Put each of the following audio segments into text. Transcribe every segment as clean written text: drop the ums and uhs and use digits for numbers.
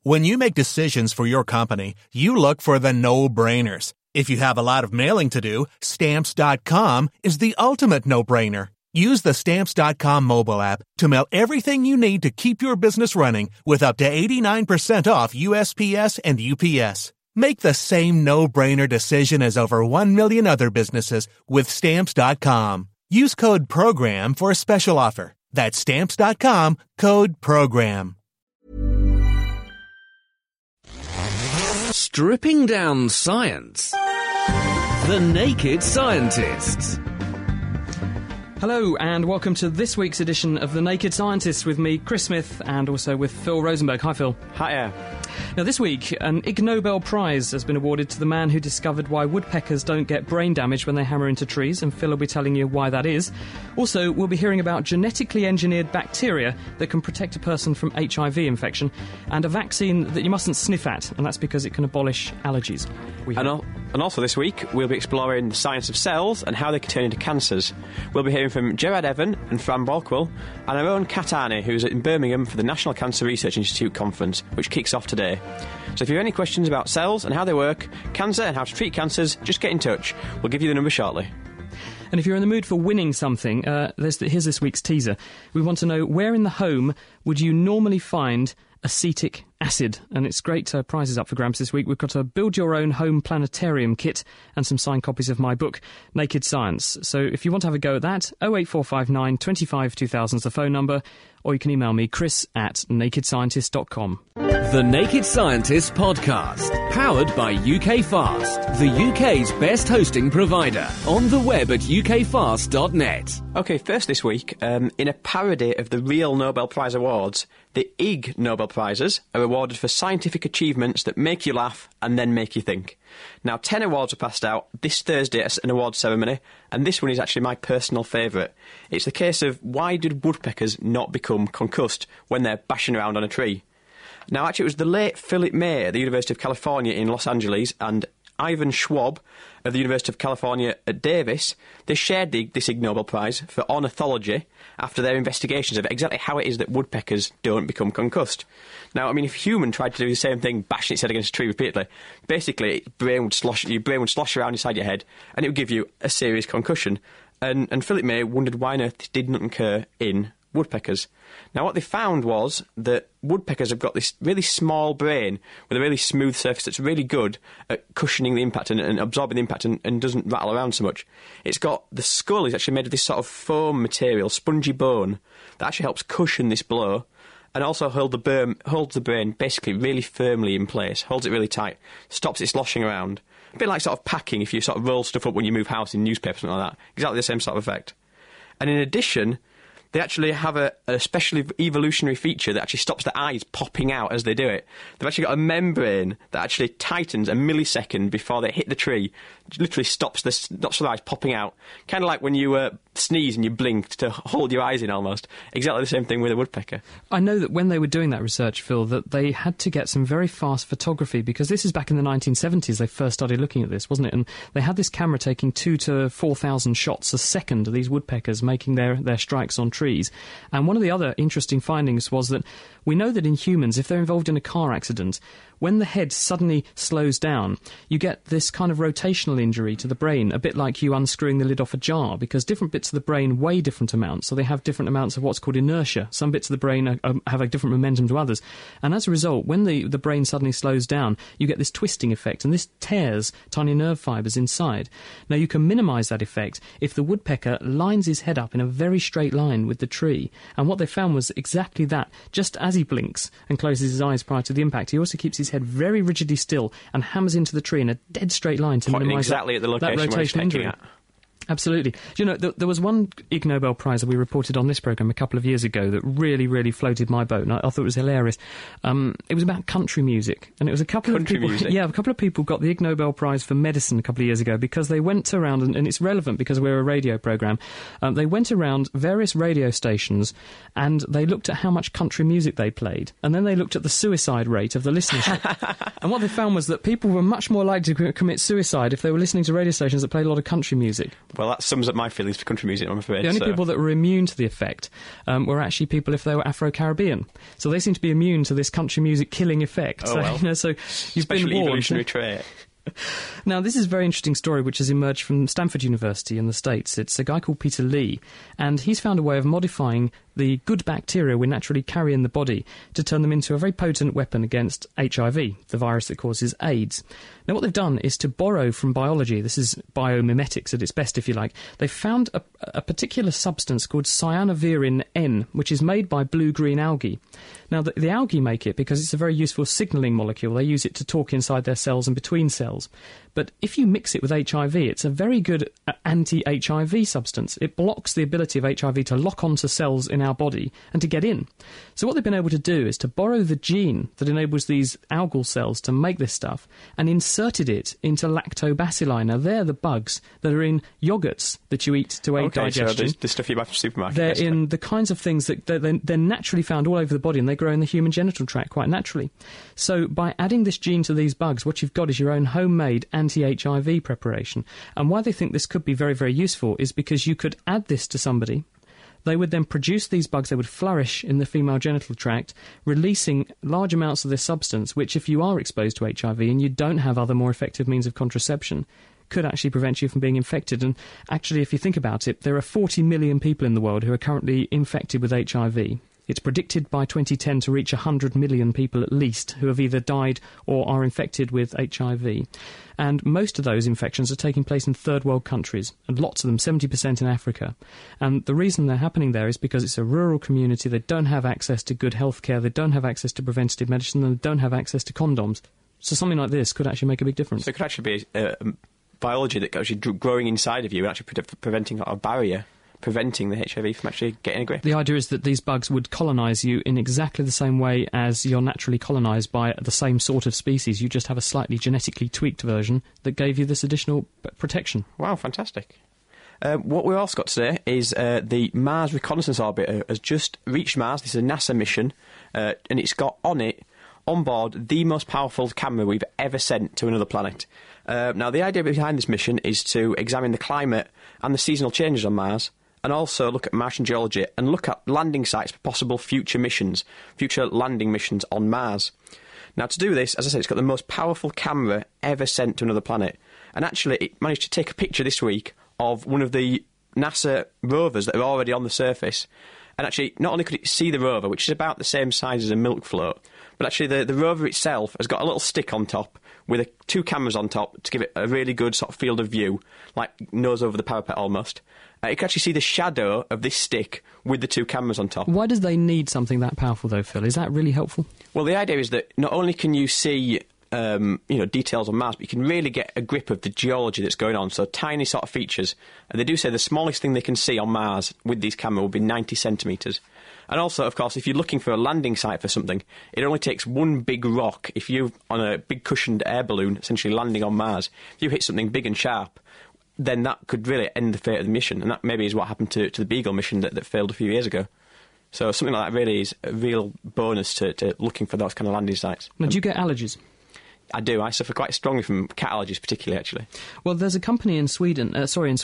When you make decisions for your company, you look for the no-brainers. If you have a lot of mailing to do, Stamps.com is the ultimate no-brainer. Use the Stamps.com mobile app to mail everything you need to keep your business running with up to 89% off USPS and UPS. Make the same no-brainer decision as over 1 million other businesses with Stamps.com. Use code PROGRAM for a special offer. That's Stamps.com, code PROGRAM. Stripping down science. The Naked Scientists. Hello and welcome to this week's edition of The Naked Scientists with me, Chris Smith, and also with Phil Rosenberg. Hi, Phil. Hiya. Now, this week, an Ig Nobel Prize has been awarded to the man who discovered why woodpeckers don't get brain damage when they hammer into trees, and Phil will be telling you why that is. Also, we'll be hearing about genetically engineered bacteria that can protect a person from HIV infection, and a vaccine that you mustn't sniff at, and that's because it can abolish allergies. And also this week, we'll be exploring the science of cells and how they can turn into cancers. We'll be hearing from Gerard Evan and Fran Balkwell, and our own Kat Arney, who's in Birmingham for the National Cancer Research Institute conference, which kicks off today. So if you have any questions about cells and how they work, cancer and how to treat cancers, just get in touch. We'll give you the number shortly. And if you're in the mood for winning something, here's this week's teaser. We want to know, where in the home would you normally find acetic acid? And it's great prizes up for grabs this week. We've got a build-your-own home planetarium kit and some signed copies of my book, Naked Science. So if you want to have a go at that, 08459 25 2000 is the phone number, or you can email me, chris@nakedscientist.com. The Naked Scientists podcast, powered by UK Fast, the UK's best hosting provider. On the web at ukfast.net. OK, first this week, in a parody of the real Nobel Prize awards, the Ig Nobel Prizes are awarded for scientific achievements that make you laugh and then make you think. Now, 10 awards were passed out this Thursday at an awards ceremony, and this one is actually my personal favourite. It's the case of, why did woodpeckers not become concussed when they're bashing around on a tree? Now, actually, it was the late Philip May at the University of California in Los Angeles and Ivan Schwab of the University of California at Davis. They shared this Ig Nobel Prize for ornithology after their investigations of exactly how it is that woodpeckers don't become concussed. Now, I mean, if a human tried to do the same thing, bashing its head against a tree repeatedly, basically your brain would slosh around inside your head and it would give you a serious concussion. And Philip May wondered why on earth this didn't occur in woodpeckers. Now, what they found was that woodpeckers have got this really small brain with a really smooth surface that's really good at cushioning the impact and absorbing the impact and doesn't rattle around so much. It's got, the skull is actually made of this sort of foam material, spongy bone, that actually helps cushion this blow and also holds the brain basically really firmly in place, holds it really tight, stops it sloshing around. A bit like sort of packing if you sort of roll stuff up when you move house in newspapers, something like that. Exactly the same sort of effect. And in addition, they actually have a special evolutionary feature that actually stops the eyes popping out as they do it. They've actually got a membrane that actually tightens a millisecond before they hit the tree. It literally stops the eyes popping out. Kind of like when you sneeze and you blink to hold your eyes in almost. Exactly the same thing with a woodpecker. I know that when they were doing that research, Phil, that they had to get some very fast photography, because this is back in the 1970s they first started looking at this, wasn't it? And they had this camera taking 2,000 to 4,000 shots a second of these woodpeckers making their strikes on trees. And one of the other interesting findings was that we know that in humans, if they're involved in a car accident, when the head suddenly slows down, you get this kind of rotational injury to the brain, a bit like you unscrewing the lid off a jar, because different bits of the brain weigh different amounts, so they have different amounts of what's called inertia. Some bits of the brain have a different momentum to others. And as a result, when the brain suddenly slows down, you get this twisting effect, and this tears tiny nerve fibres inside. Now, you can minimise that effect if the woodpecker lines his head up in a very straight line with the tree. And what they found was exactly that. Just as he blinks and closes his eyes prior to the impact, he also keeps his head very rigidly still and hammers into the tree in a dead straight line to minimise exactly at the location that rotational injury. At. Absolutely. Do you know, there was one Ig Nobel Prize that we reported on this programme a couple of years ago that really, really floated my boat, and I thought it was hilarious. It was about country music, and it was a couple of people... Yeah, a couple of people got the Ig Nobel Prize for medicine a couple of years ago because they went around, and it's relevant because we're a radio programme, they went around various radio stations and they looked at how much country music they played, and then they looked at the suicide rate of the listenership. And what they found was that people were much more likely to commit suicide if they were listening to radio stations that played a lot of country music. Well, that sums up my feelings for country music, I'm afraid. The only people that were immune to the effect were actually people if they were Afro-Caribbean. So they seem to be immune to this country music killing effect. Oh, well. So you've Especially been warned. evolutionary trait. Now, this is a very interesting story which has emerged from Stanford University in the States. It's a guy called Peter Lee, and he's found a way of modifying the good bacteria we naturally carry in the body to turn them into a very potent weapon against HIV, the virus that causes AIDS. Now, what they've done is to borrow from biology. This is biomimetics at its best, if you like. They've found a particular substance called cyanovirin N, which is made by blue-green algae. Now, the algae make it because it's a very useful signalling molecule. They use it to talk inside their cells and between cells. But if you mix it with HIV, it's a very good anti-HIV substance. It blocks the ability of HIV to lock onto cells in our body and to get in. So what they've been able to do is to borrow the gene that enables these algal cells to make this stuff and inserted it into lactobacilli. Now, they're the bugs that are in yoghurts that you eat to aid digestion. So the stuff you buy from the supermarket. They're basically. in the kinds of things that they're naturally found all over the body, and they grow in the human genital tract quite naturally. So by adding this gene to these bugs, what you've got is your own homemade anti-HIV preparation. And why they think this could be very, very useful is because you could add this to somebody. They would then produce these bugs. They would flourish in the female genital tract, releasing large amounts of this substance, which if you are exposed to HIV and you don't have other more effective means of contraception, could actually prevent you from being infected. And actually, if you think about it, there are 40 million people in the world who are currently infected with HIV. It's predicted by 2010 to reach 100 million people at least who have either died or are infected with HIV. And most of those infections are taking place in third world countries, and lots of them, 70% in Africa. And the reason they're happening there is because it's a rural community. They don't have access to good health care, they don't have access to preventative medicine, and they don't have access to condoms. So something like this could actually make a big difference. So it could actually be biology that actually growing inside of you and actually preventing a barrier, preventing the HIV from actually getting a grip. The idea is that these bugs would colonise you in exactly the same way as you're naturally colonised by the same sort of species. You just have a slightly genetically tweaked version that gave you this additional protection. Wow, fantastic. What we've also got today is the Mars Reconnaissance Orbiter has just reached Mars. This is a NASA mission, and it's got on board the most powerful camera we've ever sent to another planet. Now, the idea behind this mission is to examine the climate and the seasonal changes on Mars, and also look at Martian geology and look at landing sites for possible future landing missions on Mars. Now, to do this, as I said, it's got the most powerful camera ever sent to another planet. And actually, it managed to take a picture this week of one of the NASA rovers that are already on the surface. And actually, not only could it see the rover, which is about the same size as a milk float, but actually the rover itself has got a little stick on top with two cameras on top to give it a really good sort of field of view, like nose over the parapet almost. You can actually see the shadow of this stick with the two cameras on top. Why does they need something that powerful, though, Phil? Is that really helpful? Well, the idea is that not only can you see details on Mars, but you can really get a grip of the geology that's going on, so tiny sort of features. And they do say the smallest thing they can see on Mars with these cameras will be 90 centimetres. And also, of course, if you're looking for a landing site for something, it only takes one big rock. If you're on a big cushioned air balloon, essentially landing on Mars, if you hit something big and sharp, then that could really end the fate of the mission. And that maybe is what happened to the Beagle mission that failed a few years ago. So something like that really is a real bonus to looking for those kind of landing sites. Now, do you get allergies? I do. I suffer quite strongly from cat allergies, particularly, actually. Well, there's a company in Switzerland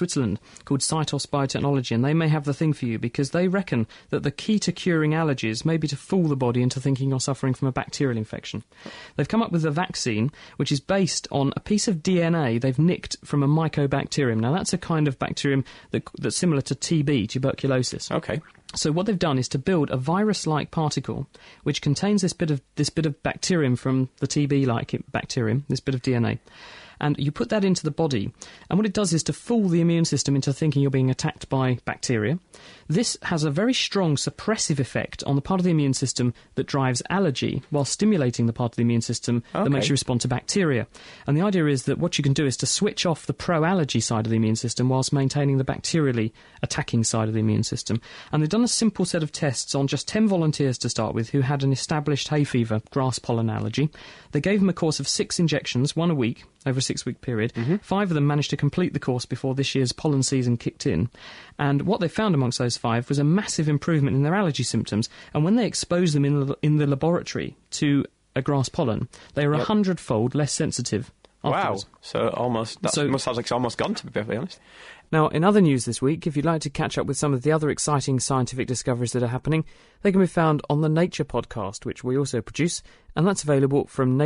called Cytos Biotechnology, and they may have the thing for you because they reckon that the key to curing allergies may be to fool the body into thinking you're suffering from a bacterial infection. They've come up with a vaccine which is based on a piece of DNA they've nicked from a mycobacterium. Now, that's a kind of bacterium that's similar to TB, tuberculosis. Okay. So what they've done is to build a virus-like particle which contains this bit of bacterium from the TB-like bacterium, this bit of DNA. And you put that into the body, and what it does is to fool the immune system into thinking you're being attacked by bacteria. This has a very strong suppressive effect on the part of the immune system that drives allergy, while stimulating the part of the immune system that makes you respond to bacteria. And the idea is that what you can do is to switch off the pro-allergy side of the immune system whilst maintaining the bacterially attacking side of the immune system. And they've done a simple set of tests on just 10 volunteers to start with who had an established hay fever, grass pollen allergy. They gave them a course of 6 injections, 1 a week, over a 6-week period. 5 of them managed to complete the course before this year's pollen season kicked in. And what they found amongst those 5 was a massive improvement in their allergy symptoms. And when they exposed them in the laboratory to a grass pollen, they were 100-fold less sensitive afterwards. Wow. So must sound like it's almost gone, to be perfectly honest. Now, in other news this week, if you'd like to catch up with some of the other exciting scientific discoveries that are happening, they can be found on the Nature podcast, which we also produce, and that's available from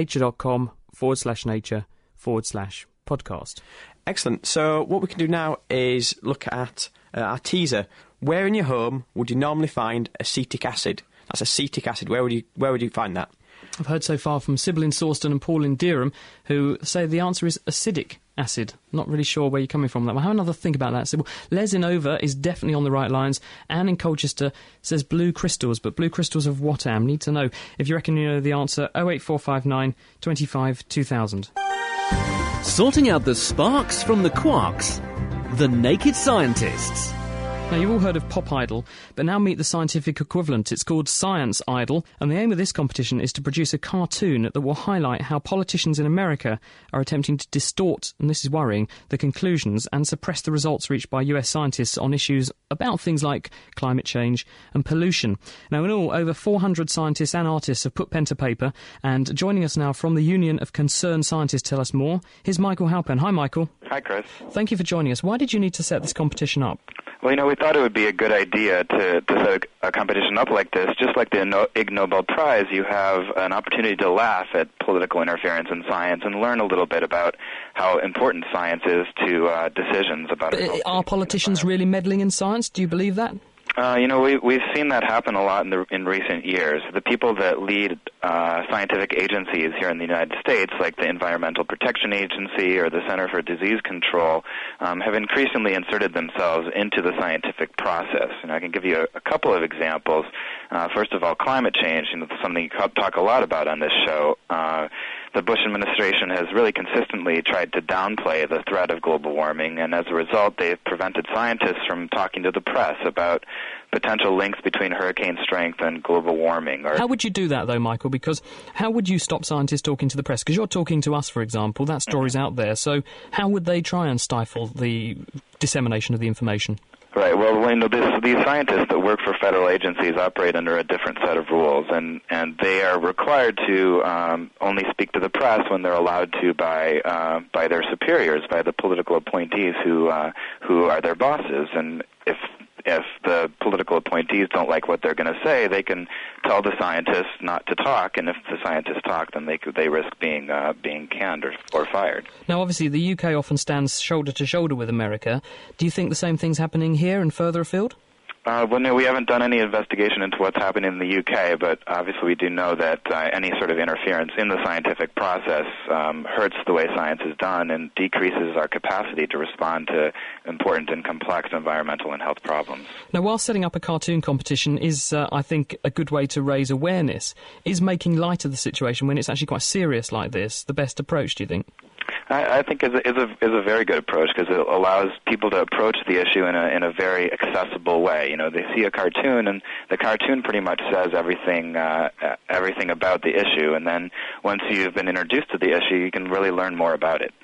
nature.com/nature/podcast. Excellent. So what we can do now is look at our teaser. Where in your home would you normally find acetic acid? That's acetic acid. Where would you find that? I've heard so far from Sybil in Sawston and Paul in Dereham, who say the answer is acidic acid. Not really sure where you're coming from that. Well, have another think about that, Sybil. Les in Over is definitely on the right lines. Anne in Colchester says blue crystals, but blue crystals of what, Am? Need to know. If you reckon you know the answer, 08459 25 2000. Sorting out the sparks from the quarks. The Naked Scientists. Now, you've all heard of Pop Idol, but now meet the scientific equivalent. It's called Science Idol, and the aim of this competition is to produce a cartoon that will highlight how politicians in America are attempting to distort, and this is worrying, the conclusions and suppress the results reached by US scientists on issues about things like climate change and pollution. Now, in all, over 400 scientists and artists have put pen to paper, and joining us now from the Union of Concerned Scientists to tell us more, here's Michael Halpen. Hi, Michael. Hi, Chris. Thank you for joining us. Why did you need to set this competition up? Well, we thought it would be a good idea to set a competition up like this. Just like the Ig Nobel Prize, you have an opportunity to laugh at political interference in science and learn a little bit about how important science is to decisions about it. Are politicians really meddling in science? Do you believe that? We've seen that happen a lot in recent years. The people that lead scientific agencies here in the United States, like the Environmental Protection Agency or the Center for Disease Control, have increasingly inserted themselves into the scientific process. And I can give you a couple of examples. First of all, climate change, something you talk a lot about on this show. The Bush administration has really consistently tried to downplay the threat of global warming, and as a result, they've prevented scientists from talking to the press about potential links between hurricane strength and global warming. How would you do that, though, Michael? Because how would you stop scientists talking to the press? Because you're talking to us, for example. That story's out there. So how would they try and stifle the dissemination of the information? Right. Well, these scientists that work for federal agencies operate under a different set of rules, and they are required to only speak to the press when they're allowed to by their superiors, by the political appointees who are their bosses. And if the political appointees don't like what they're going to say, they can tell the scientists not to talk, and if the scientists talk, then they risk being canned or fired. Now, obviously, the UK often stands shoulder to shoulder with America. Do you think the same thing's happening here and further afield? No, we haven't done any investigation into what's happening in the UK, but obviously we do know that any sort of interference in the scientific process hurts the way science is done and decreases our capacity to respond to important and complex environmental and health problems. Now, while setting up a cartoon competition is, I think, a good way to raise awareness, is making light of the situation when it's actually quite serious like this the best approach, do you think? I think is a very good approach because it allows people to approach the issue in a very accessible way. They see a cartoon, and the cartoon pretty much says everything about the issue. And then once you've been introduced to the issue, you can really learn more about it.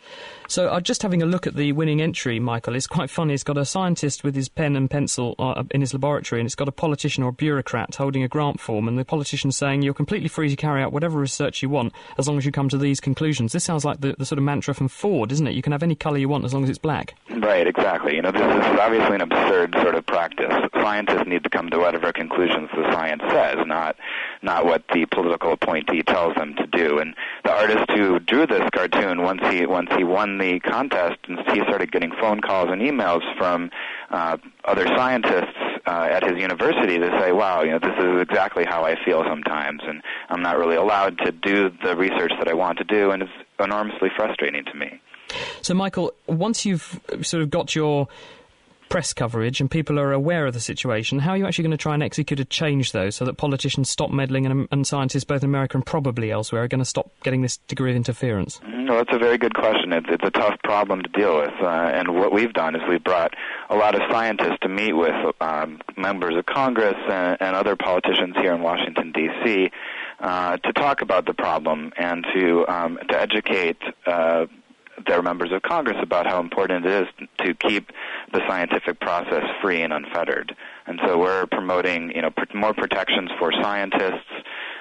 So just having a look at the winning entry, Michael, it's quite funny. It's got a scientist with his pen and pencil in his laboratory, and it's got a politician or a bureaucrat holding a grant form, and the politician's saying you're completely free to carry out whatever research you want as long as you come to these conclusions. This sounds like the sort of mantra from Ford, isn't it? You can have any colour you want as long as it's black. Right, exactly. This is obviously an absurd sort of practice. Scientists need to come to whatever conclusions the science says, not what the political appointee tells them to do. And the artist who drew this cartoon, once he won the contest, and he started getting phone calls and emails from other scientists at his university to say, wow, this is exactly how I feel sometimes, and I'm not really allowed to do the research that I want to do, and it's enormously frustrating to me. So, Michael, once you've sort of got your press coverage and people are aware of the situation, how are you actually going to try and execute a change, though, so that politicians stop meddling and scientists, both in America and probably elsewhere, are going to stop getting this degree of interference? No, that's a very good question. It's a tough problem to deal with, and what we've done is we've brought a lot of scientists to meet with members of Congress and other politicians here in Washington, D.C., to talk about the problem and to educate their members of Congress about how important it is to keep the scientific process free and unfettered. And so we're promoting, more protections for scientists,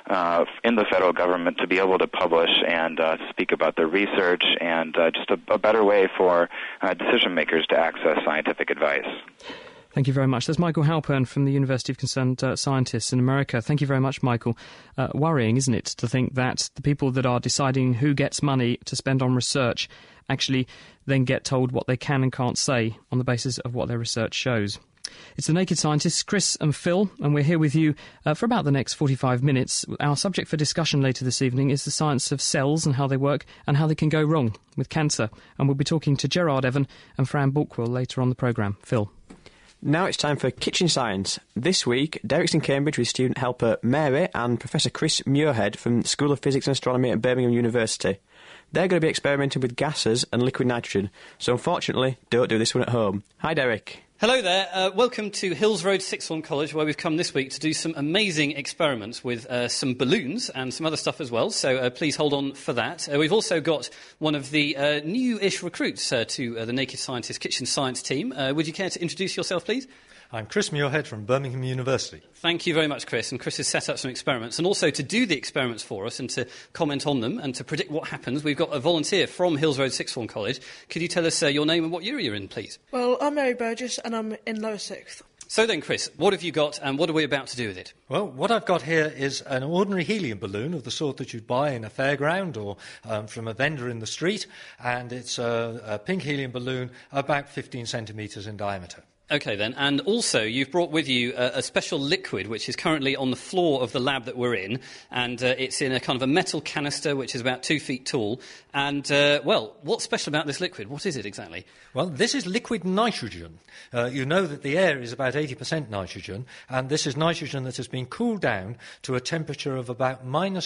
in the federal government to be able to publish and speak about their research and just a better way for decision makers to access scientific advice. Thank you very much. That's Michael Halpern from the University of Concerned Scientists in America. Thank you very much, Michael. Worrying, isn't it, to think that the people that are deciding who gets money to spend on research actually then get told what they can and can't say on the basis of what their research shows. It's The Naked Scientists, Chris and Phil, and we're here with you for about the next 45 minutes. Our subject for discussion later this evening is the science of cells and how they work and how they can go wrong with cancer. And we'll be talking to Gerard Evan and Fran Bulkwell later on the programme. Phil. Now it's time for Kitchen Science. This week, Derek's in Cambridge with student helper Mary and Professor Chris Muirhead from the School of Physics and Astronomy at Birmingham University. They're going to be experimenting with gases and liquid nitrogen, so unfortunately, don't do this one at home. Hi, Derek. Hello there. Welcome to Hills Road Sixth Form College, where we've come this week to do some amazing experiments with some balloons and some other stuff as well, so please hold on for that. We've also got one of the new-ish recruits to the Naked Scientist Kitchen Science team. Would you care to introduce yourself, please? I'm Chris Muirhead from Birmingham University. Thank you very much, Chris. And Chris has set up some experiments. And also to do the experiments for us and to comment on them and to predict what happens, we've got a volunteer from Hills Road Sixth Form College. Could you tell us your name and what year you're in, please? Well, I'm Mary Burgess and I'm in lower sixth. So then, Chris, what have you got and what are we about to do with it? Well, what I've got here is an ordinary helium balloon of the sort that you'd buy in a fairground or from a vendor in the street. And it's a pink helium balloon about 15 centimetres in diameter. OK, then. And also, you've brought with you a special liquid which is currently on the floor of the lab that we're in. And it's in a kind of a metal canister which is about 2 feet tall. And, well, what's special about this liquid? What is it exactly? Well, this is liquid nitrogen. You know that the air is about 80% nitrogen, and this is nitrogen that has been cooled down to a temperature of about minus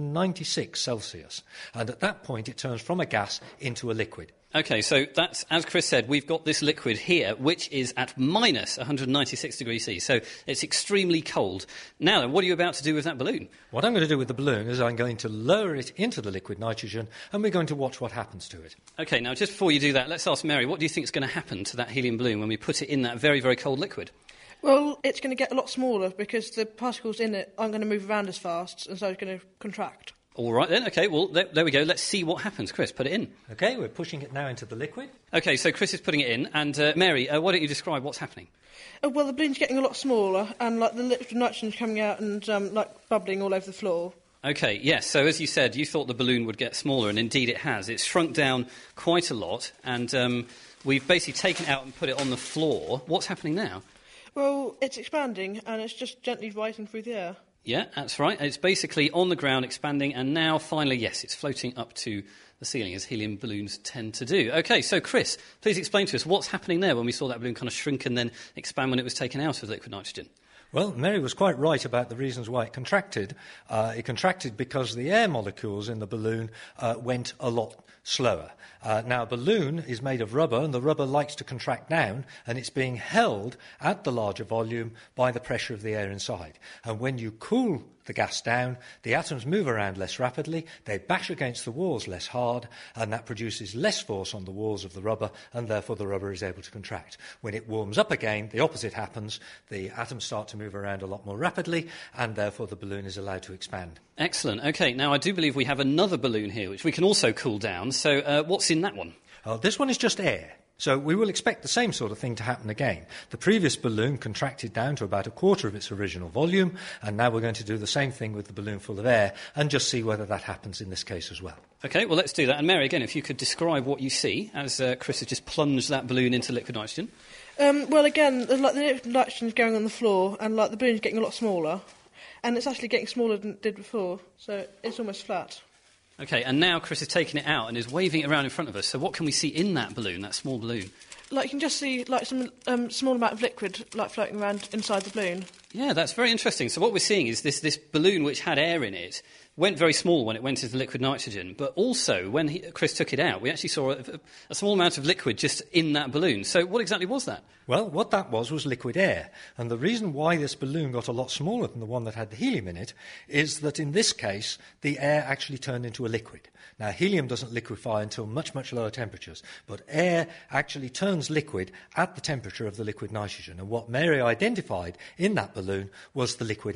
196 Celsius. And at that point, it turns from a gas into a liquid. OK, so that's, as Chris said, we've got this liquid here, which is at minus 196 degrees C, so it's extremely cold. Now then, what are you about to do with that balloon? What I'm going to do with the balloon is I'm going to lower it into the liquid nitrogen, and we're going to watch what happens to it. OK, now just before you do that, let's ask Mary, what do you think is going to happen to that helium balloon when we put it in that very, very cold liquid? Well, it's going to get a lot smaller because the particles in it aren't going to move around as fast, and so it's going to contract. All right then, OK, well, there we go. Let's see what happens. Chris, put it in. OK, we're pushing it now into the liquid. OK, so Chris is putting it in, and Mary, why don't you describe what's happening? Well, the balloon's getting a lot smaller, and like the liquid nitrogen's coming out and like bubbling all over the floor. OK, yes, so as you said, you thought the balloon would get smaller, and indeed it has. It's shrunk down quite a lot, and we've basically taken it out and put it on the floor. What's happening now? Well, it's expanding, and it's just gently rising through the air. Yeah, that's right. It's basically on the ground expanding, and now finally, yes, it's floating up to the ceiling, as helium balloons tend to do. OK, so Chris, please explain to us what's happening there when we saw that balloon kind of shrink and then expand when it was taken out of liquid nitrogen. Well, Mary was quite right about the reasons why it contracted. It contracted because the air molecules in the balloon went a lot slower. Now, a balloon is made of rubber, and the rubber likes to contract down, and it's being held at the larger volume by the pressure of the air inside. And when you cool the gas down, the atoms move around less rapidly, they bash against the walls less hard, and that produces less force on the walls of the rubber, and therefore the rubber is able to contract. When it warms up again, the opposite happens. The atoms start to move around a lot more rapidly, and therefore the balloon is allowed to expand. Excellent. OK, now I do believe we have another balloon here, which we can also cool down. So what's in that one? This one is just air. So we will expect the same sort of thing to happen again. The previous balloon contracted down to about a quarter of its original volume, and now we're going to do the same thing with the balloon full of air and just see whether that happens in this case as well. OK, well, let's do that. And Mary, again, if you could describe what you see as Chris has just plunged that balloon into liquid nitrogen. Well, again, the liquid nitrogen's going on the floor, and the balloon's getting a lot smaller, and it's actually getting smaller than it did before, so it's almost flat. OK, and now Chris is taking it out and is waving it around in front of us. So what can we see in that balloon, that small balloon? You can just see some small amount of liquid floating around inside the balloon. Yeah, that's very interesting. So what we're seeing is this balloon which had air in it went very small when it went into liquid nitrogen, but also when Chris took it out, we actually saw a small amount of liquid just in that balloon. So what exactly was that? Well, what that was liquid air. And the reason why this balloon got a lot smaller than the one that had the helium in it is that in this case, the air actually turned into a liquid. Now, helium doesn't liquefy until much, much lower temperatures, but air actually turns liquid at the temperature of the liquid nitrogen. And what Mary identified in that balloon was the liquid air.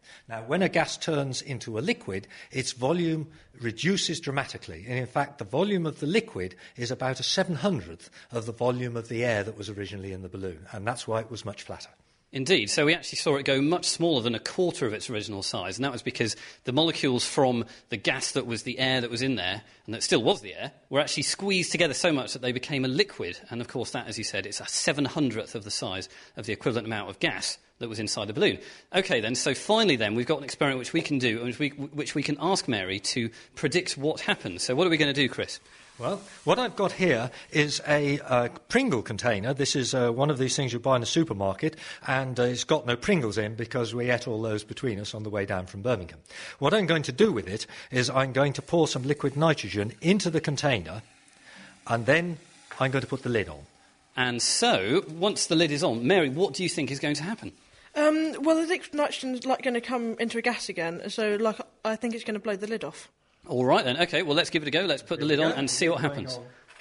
Now, when a gas turns into a liquid, its volume reduces dramatically. And in fact, the volume of the liquid is about a 700th of the volume of the air that was originally in the balloon. And that's why it was much flatter. Indeed. So we actually saw it go much smaller than a quarter of its original size, and that was because the molecules from the gas that was the air that was in there, and that still was the air, were actually squeezed together so much that they became a liquid. And, of course, that, as you said, it's a 700th of the size of the equivalent amount of gas that was inside the balloon. OK, then, so finally, then, we've got an experiment which we can do, and which we can ask Mary to predict what happens. So what are we going to do, Chris? Well, what I've got here is a Pringle container. This is one of these things you buy in a supermarket, and it's got no Pringles in because we ate all those between us on the way down from Birmingham. What I'm going to do with it is I'm going to pour some liquid nitrogen into the container, and then I'm going to put the lid on. And so, once the lid is on, Mary, what do you think is going to happen? Well, the liquid nitrogen's going to come into a gas again, so I think it's going to blow the lid off. All right, then. OK, well, let's give it a go. Let's put the lid on and see what happens.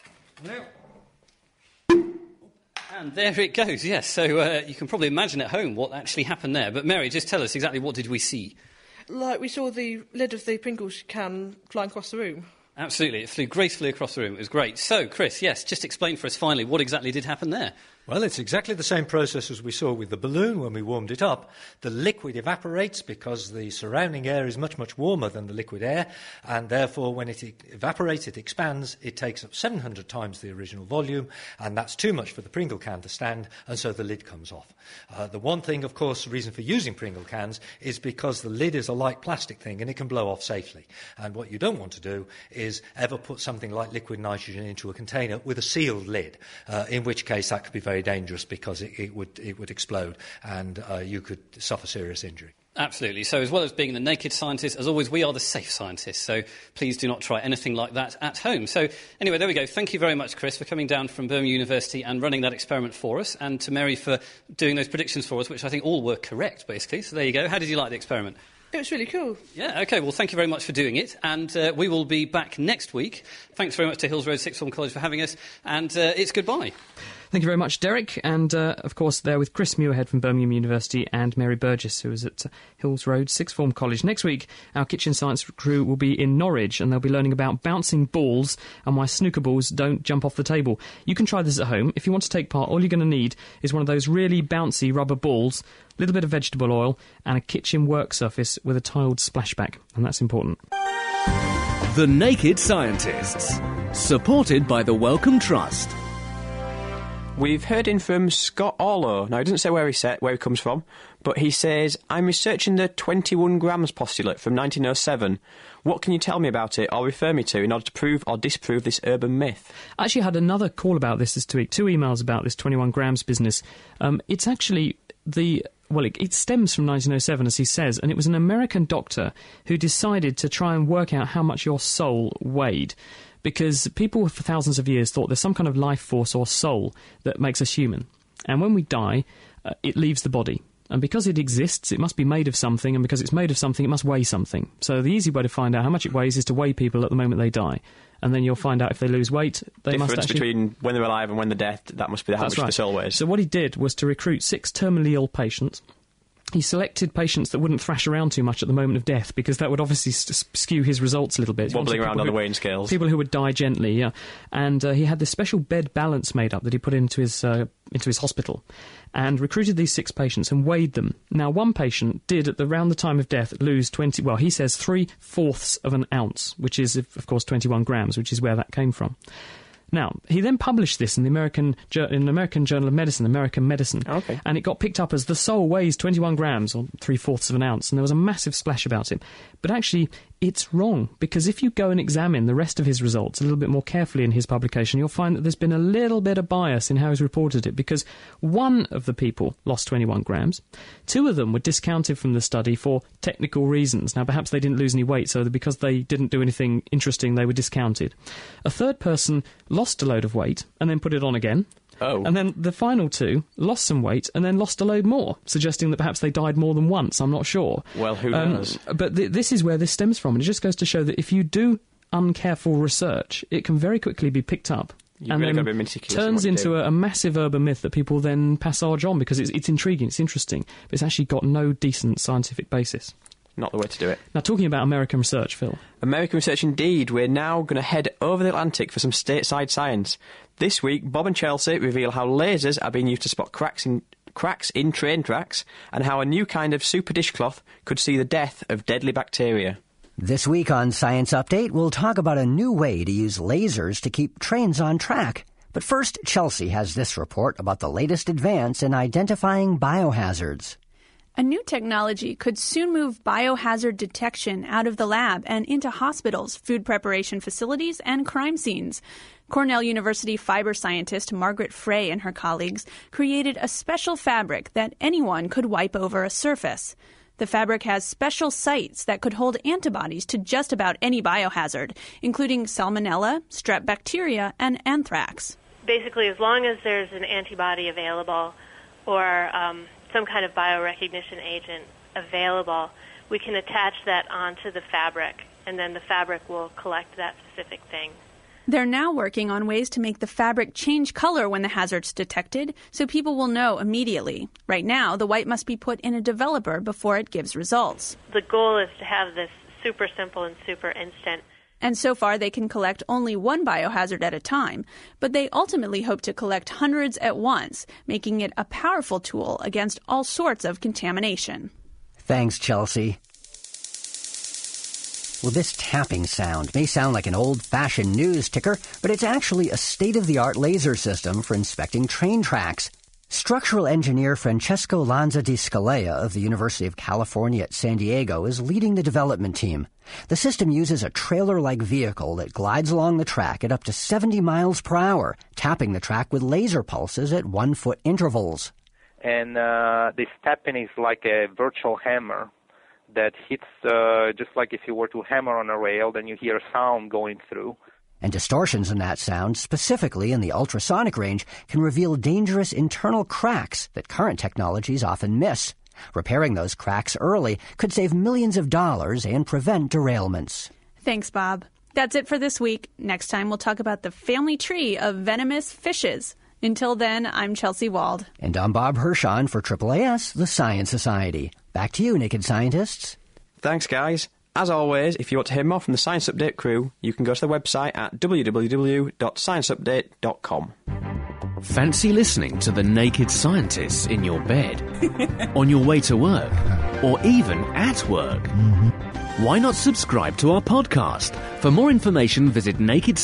And there it goes, yes. So you can probably imagine at home what actually happened there. But, Mary, just tell us exactly what did we see? We saw the lid of the Pringles can flying across the room. Absolutely. It flew gracefully across the room. It was great. So, Chris, yes, just explain for us finally what exactly did happen there. Well, it's exactly the same process as we saw with the balloon when we warmed it up. The liquid evaporates because the surrounding air is much, much warmer than the liquid air, and therefore when it evaporates, it expands, it takes up 700 times the original volume, and that's too much for the Pringle can to stand, and so the lid comes off. The one thing, of course, the reason for using Pringle cans is because the lid is a light plastic thing and it can blow off safely. And what you don't want to do is ever put something like liquid nitrogen into a container with a sealed lid, in which case that could be very dangerous because it would explode and you could suffer serious injury. Absolutely. So as well as being the naked scientist, as always, we are the safe scientists. So please do not try anything like that at home. So anyway, there we go. Thank you very much, Chris, for coming down from Birmingham University and running that experiment for us, and to Mary for doing those predictions for us, which I think all were correct, basically. So there you go. How did you like the experiment? It was really cool. Yeah, OK, well, thank you very much for doing it. And we will be back next week. Thanks very much to Hills Road Sixth Form College for having us. And it's goodbye. Thank you very much, Derek. And, of course, there with Chris Muirhead from Birmingham University and Mary Burgess, who is at Hills Road Sixth Form College. Next week, our Kitchen Science crew will be in Norwich, and they'll be learning about bouncing balls and why snooker balls don't jump off the table. You can try this at home. If you want to take part, all you're going to need is one of those really bouncy rubber balls, a little bit of vegetable oil, and a kitchen work surface with a tiled splashback. And that's important. The Naked Scientists. Supported by the Wellcome Trust. We've heard in from Scott Orlow. Now, he doesn't say where he comes from, but he says, I'm researching the 21 grams postulate from 1907. What can you tell me about it or refer me to in order to prove or disprove this urban myth? I actually had another call about this this week, 2 emails about this 21 grams business. It's actually it stems from 1907, as he says, and it was an American doctor who decided to try and work out how much your soul weighed. Because people for thousands of years thought there's some kind of life force or soul that makes us human. And when we die, it leaves the body. And because it exists, it must be made of something, and because it's made of something, it must weigh something. So the easy way to find out how much it weighs is to weigh people at the moment they die. And then you'll find out if they lose weight, they must actually... between when they're alive and when they're dead, that must be how much the soul weighs. So what he did was to recruit 6 terminally ill patients. He selected patients that wouldn't thrash around too much at the moment of death, because that would obviously skew his results a little bit. Wobbling around on the weighing scales. People who would die gently, yeah. And he had this special bed balance made up that he put into his hospital, and recruited these 6 patients and weighed them. Now, one patient did, around the time of death, lose 3/4 of an ounce, which is, of course, 21 grams, which is where that came from. Now, he then published this in the American Journal of Medicine, American Medicine, okay. And it got picked up as the soul weighs 21 grams, or 3/4 of an ounce, and there was a massive splash about it. But actually, it's wrong, because if you go and examine the rest of his results a little bit more carefully in his publication, you'll find that there's been a little bit of bias in how he's reported it, because one of the people lost 21 grams, 2 of them were discounted from the study for technical reasons. Now, perhaps they didn't lose any weight, so that because they didn't do anything interesting, they were discounted. A third person lost a load of weight and then put it on again. Oh. And then the final 2 lost some weight and then lost a load more, suggesting that perhaps they died more than once. I'm not sure. Well, who knows? But this is where this stems from, and it just goes to show that if you do uncareful research, it can very quickly be picked up and really then gotta be meticulous in turns what you into do. a massive urban myth that people then passage on because it's intriguing, it's interesting, but it's actually got no decent scientific basis. Not the way to do it. Now, talking about American research, Phil. American research indeed. We're now going to head over the Atlantic for some stateside science. This week, Bob and Chelsea reveal how lasers are being used to spot cracks in train tracks and how a new kind of super dishcloth could see the death of deadly bacteria. This week on Science Update, we'll talk about a new way to use lasers to keep trains on track. But first, Chelsea has this report about the latest advance in identifying biohazards. A new technology could soon move biohazard detection out of the lab and into hospitals, food preparation facilities, and crime scenes. Cornell University fiber scientist Margaret Frey and her colleagues created a special fabric that anyone could wipe over a surface. The fabric has special sites that could hold antibodies to just about any biohazard, including salmonella, strep bacteria, and anthrax. Basically, as long as there's an antibody available or some kind of biorecognition agent available, we can attach that onto the fabric, and then the fabric will collect that specific thing. They're now working on ways to make the fabric change color when the hazard's detected, so people will know immediately. Right now, the white must be put in a developer before it gives results. The goal is to have this super simple and super instant. And so far, they can collect only one biohazard at a time, but they ultimately hope to collect hundreds at once, making it a powerful tool against all sorts of contamination. Thanks, Chelsea. Well, this tapping sound may sound like an old-fashioned news ticker, but it's actually a state-of-the-art laser system for inspecting train tracks. Structural engineer Francesco Lanza di Scalea of the University of California at San Diego is leading the development team. The system uses a trailer-like vehicle that glides along the track at up to 70 miles per hour, tapping the track with laser pulses at 1-foot intervals. And this tapping is like a virtual hammer that hits just like if you were to hammer on a rail, then you hear a sound going through. And distortions in that sound, specifically in the ultrasonic range, can reveal dangerous internal cracks that current technologies often miss. Repairing those cracks early could save millions of dollars and prevent derailments. Thanks, Bob. That's it for this week. Next time we'll talk about the family tree of venomous fishes. Until then, I'm Chelsea Wald. And I'm Bob Hirschon for AAAS, the Science Society. Back to you, Naked Scientists. Thanks, guys. As always, if you want to hear more from the Science Update crew, you can go to the website at www.scienceupdate.com. Fancy listening to the Naked Scientists in your bed, on your way to work, or even at work? Why not subscribe to our podcast? For more information, visit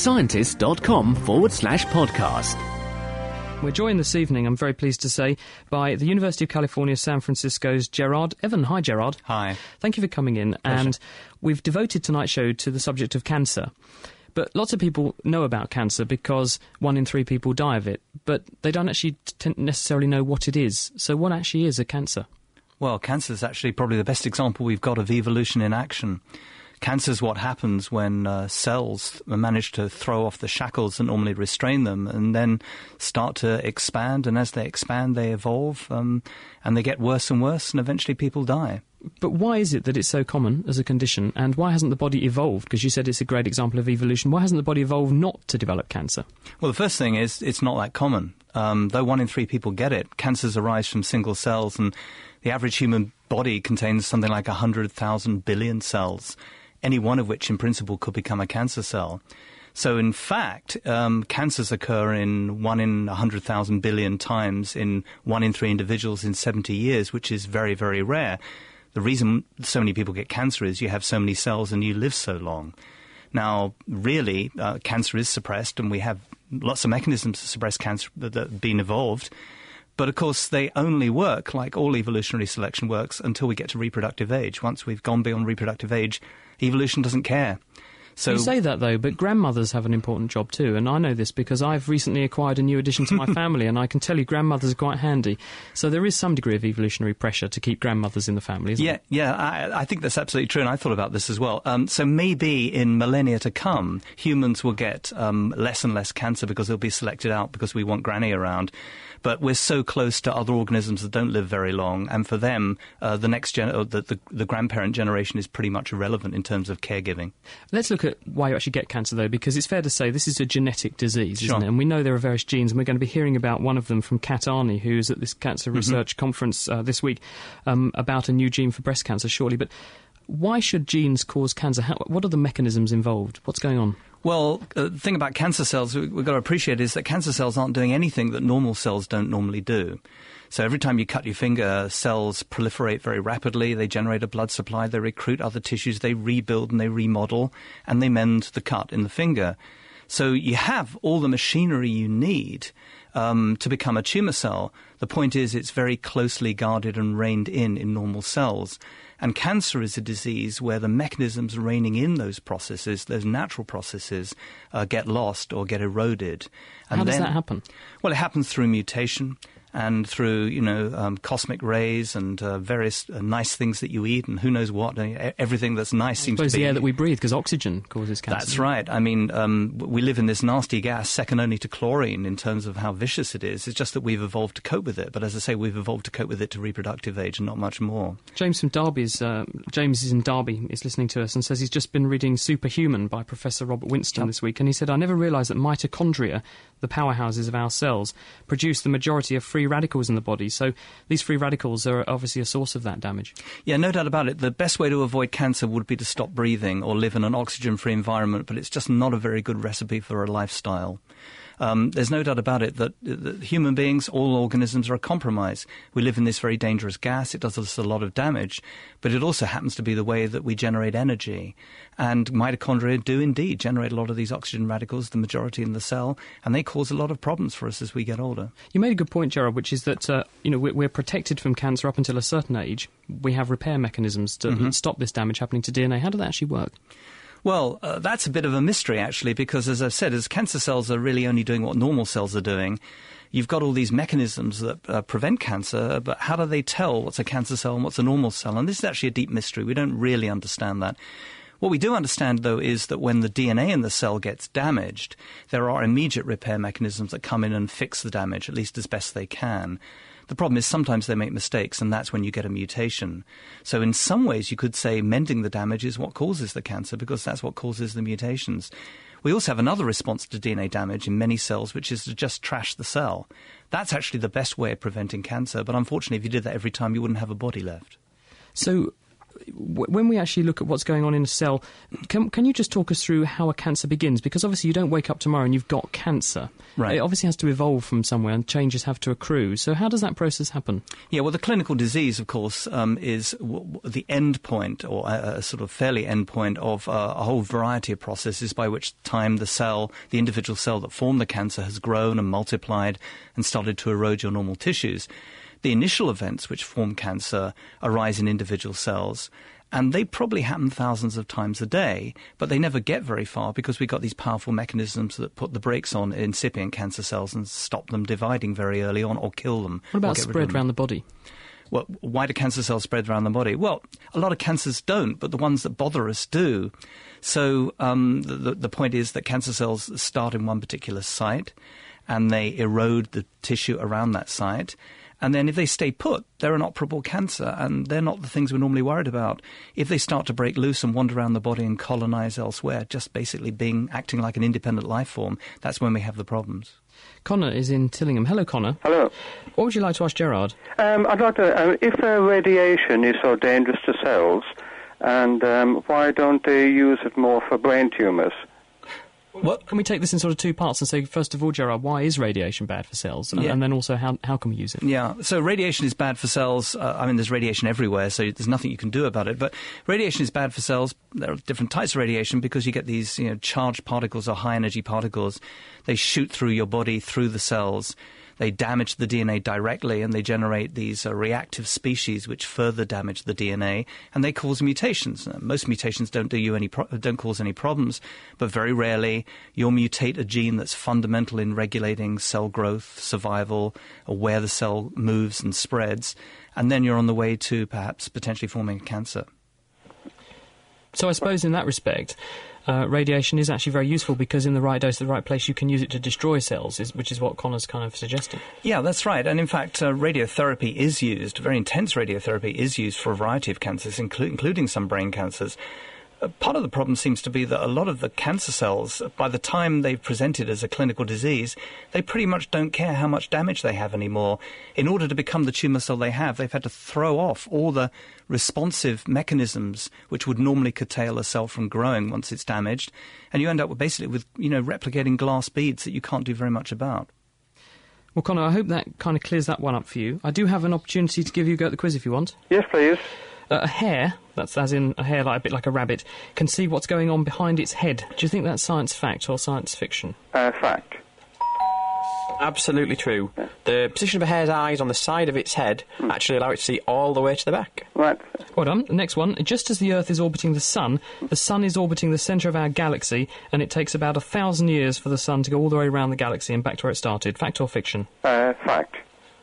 nakedscientist.com/podcast. We're joined this evening, I'm very pleased to say, by the University of California, San Francisco's Gerard Evan. Hi, Gerard. Hi. Thank you for coming in. Pleasure. And we've devoted tonight's show to the subject of cancer. But lots of people know about cancer because 1 in 3 people die of it, but they don't actually necessarily know what it is. So what actually is a cancer? Well, cancer is actually probably the best example we've got of evolution in action. Cancer is what happens when cells manage to throw off the shackles that normally restrain them and then start to expand. And as they expand, they evolve and they get worse and worse, and eventually people die. But why is it that it's so common as a condition, and why hasn't the body evolved? Because you said it's a great example of evolution. Why hasn't the body evolved not to develop cancer? Well, the first thing is it's not that common. Though 1 in 3 people get it, cancers arise from single cells, and the average human body contains something like 100,000 billion cells, any one of which in principle could become a cancer cell. So in fact, cancers occur in 1 in 100,000 billion times in 1 in 3 individuals in 70 years, which is very, very rare. The reason so many people get cancer is you have so many cells and you live so long. Now, really, cancer is suppressed, and we have lots of mechanisms to suppress cancer that have been evolved. But, of course, they only work, like all evolutionary selection works, until we get to reproductive age. Once we've gone beyond reproductive age, evolution doesn't care. So you say that, though, but grandmothers have an important job too, and I know this because I've recently acquired a new addition to my family, and I can tell you grandmothers are quite handy. So there is some degree of evolutionary pressure to keep grandmothers in the family, isn't there? Yeah, I think that's absolutely true, and I thought about this as well. So maybe in millennia to come, humans will get less and less cancer because they'll be selected out because we want granny around. But we're so close to other organisms that don't live very long, and for them, the next the grandparent generation is pretty much irrelevant in terms of caregiving. Let's look look at why you actually get cancer, though, because it's fair to say this is a genetic disease, Sure. isn't it? And we know there are various genes, and we're going to be hearing about one of them from Kat Arney, who's at this cancer research conference this week, about a new gene for breast cancer shortly. But why should genes cause cancer? What are the mechanisms involved? What's going on? Well, the thing about cancer cells we've got to appreciate is that cancer cells aren't doing anything that normal cells don't normally do. So every time you cut your finger, cells proliferate very rapidly, they generate a blood supply, they recruit other tissues, they rebuild and they remodel, and they mend the cut in the finger. So you have all the machinery you need to become a tumour cell. The point is it's very closely guarded and reined in normal cells. And cancer is a disease where the mechanisms reigning in those processes, those natural processes, get lost or get eroded. And how does that happen? Well, it happens through mutation and through, cosmic rays and various nice things that you eat and who knows what. Everything that's nice seems to be... the air that we breathe, because oxygen causes cancer. That's right. I mean, we live in this nasty gas, second only to chlorine in terms of how vicious it is. It's just that we've evolved to cope with it. But as I say, we've evolved to cope with it to reproductive age and not much more. James is in Derby, is listening to us and says he's just been reading Superhuman by Professor Robert Winston this week, and he said, I never realised that mitochondria, the powerhouses of our cells, produce the majority of free radicals in the body. So these free radicals are obviously a source of that damage. Yeah, no doubt about it. The best way to avoid cancer would be to stop breathing or live in an oxygen-free environment, but it's just not a very good recipe for a lifestyle. There's no doubt about it that human beings, all organisms, are a compromise. We live in this very dangerous gas. It does us a lot of damage, but it also happens to be the way that we generate energy. And mitochondria do indeed generate a lot of these oxygen radicals, the majority in the cell, and they cause a lot of problems for us as we get older. You made a good point, Gerard, which is that we're protected from cancer up until a certain age. We have repair mechanisms to stop this damage happening to DNA. How does that actually work? Well, that's a bit of a mystery, actually, because, as I've said, as cancer cells are really only doing what normal cells are doing, you've got all these mechanisms that prevent cancer, but how do they tell what's a cancer cell and what's a normal cell? And this is actually a deep mystery. We don't really understand that. What we do understand, though, is that when the DNA in the cell gets damaged, there are immediate repair mechanisms that come in and fix the damage, at least as best they can. The problem is sometimes they make mistakes, and that's when you get a mutation. So in some ways you could say mending the damage is what causes the cancer, because that's what causes the mutations. We also have another response to DNA damage in many cells, which is to just trash the cell. That's actually the best way of preventing cancer, but unfortunately if you did that every time you wouldn't have a body left. So when we actually look at what's going on in a cell, can you just talk us through how a cancer begins? Because obviously you don't wake up tomorrow and you've got cancer. Right. It obviously has to evolve from somewhere and changes have to accrue. So how does that process happen? Yeah, well, the clinical disease, of course, is the end point, or a sort of fairly end point of a whole variety of processes by which time the individual cell that formed the cancer has grown and multiplied and started to erode your normal tissues. The initial events which form cancer arise in individual cells, and they probably happen thousands of times a day, but they never get very far because we've got these powerful mechanisms that put the brakes on incipient cancer cells and stop them dividing very early on or kill them. What about spread around the body? Well, why do cancer cells spread around the body? Well, a lot of cancers don't, but the ones that bother us do. So the point is that cancer cells start in one particular site, and they erode the tissue around that site. And then if they stay put, they're an operable cancer, and they're not the things we're normally worried about. If they start to break loose and wander around the body and colonize elsewhere, just basically acting like an independent life form, that's when we have the problems. Connor is in Tillingham. Hello, Connor. Hello. What would you like to ask Gerard? I'd like to, if radiation is so dangerous to cells, and why don't they use it more for brain tumours? What? Can we take this in sort of two parts and say, first of all, Gerard, why is radiation bad for cells? And then also, how can we use it? Yeah, so radiation is bad for cells. There's radiation everywhere, so there's nothing you can do about it. But radiation is bad for cells. There are different types of radiation because you get these charged particles or high-energy particles. They shoot through your body, through the cells. They damage the DNA directly, and they generate these reactive species which further damage the DNA, and they cause mutations. Most mutations don't don't cause any problems, but very rarely you'll mutate a gene that's fundamental in regulating cell growth, survival, or where the cell moves and spreads, and then you're on the way to perhaps potentially forming cancer. So I suppose in that respect, radiation is actually very useful because in the right dose, the right place, you can use it to destroy cells, which is what Connor's kind of suggesting. Yeah, that's right. And in fact, radiotherapy is used, very intense radiotherapy is used for a variety of cancers, including some brain cancers. part of the problem seems to be that a lot of the cancer cells, by the time they've presented as a clinical disease, they pretty much don't care how much damage they have anymore. In order to become the tumour cell they have, they've had to throw off all the responsive mechanisms which would normally curtail a cell from growing once it's damaged, and you end up basically with, replicating glass beads that you can't do very much about. Well, Connor, I hope that kind of clears that one up for you. I do have an opportunity to give you a go at the quiz if you want. Yes, please. A hare, that's as in a hare, like a bit like a rabbit, can see what's going on behind its head. Do you think that's science fact or science fiction? Fact. Absolutely true. The position of a hare's eyes on the side of its head actually allow it to see all the way to the back. Right. Well done. The next one. Just as the Earth is orbiting the Sun is orbiting the centre of our galaxy, and it takes about 1,000 years for the Sun to go all the way around the galaxy and back to where it started. Fact or fiction? Fact.